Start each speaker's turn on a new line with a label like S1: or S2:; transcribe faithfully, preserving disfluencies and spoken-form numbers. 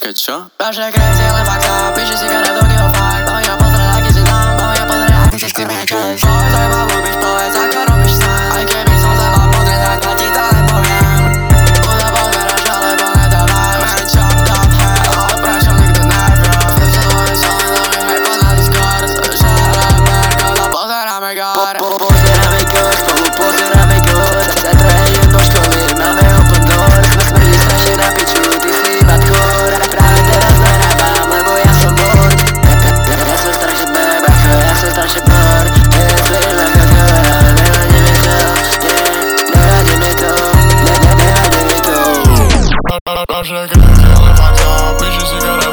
S1: Počkaj, čo?
S2: Vaše crazy, ale fakt up, píši si karetu, give a fuck. Baví ma pozrieť, aký si tam, baví ma pozrieť, aký si skurvený čas. Povedz, ak ma ľúbiš, povedz, ako robíš sám. Aj keby som sa mal pozrieť, tak to ti to nepoviem. Buda pozeráš, alebo nedávaj, man chopped up hell, ale prečo nikto nevral. Vyslovuje sa len do mých hypo na Discord. Shut up, Berko, to pozeráme gar.
S3: Pozeráme gar, spolu pozeráme gar. Zajtra idem do školy, máme open door. Sme smrdí strašne na piču, ty si iba tkor. Práve teraz narábam, lebo ja som bored. Ja som strašne bebako, ja som strašne bored. Ja som iba kakor, ale nevadí mi to. Nevadí mi to, nevadí mi to.
S2: Vaše crazy, ale fakt up, píši si karetu.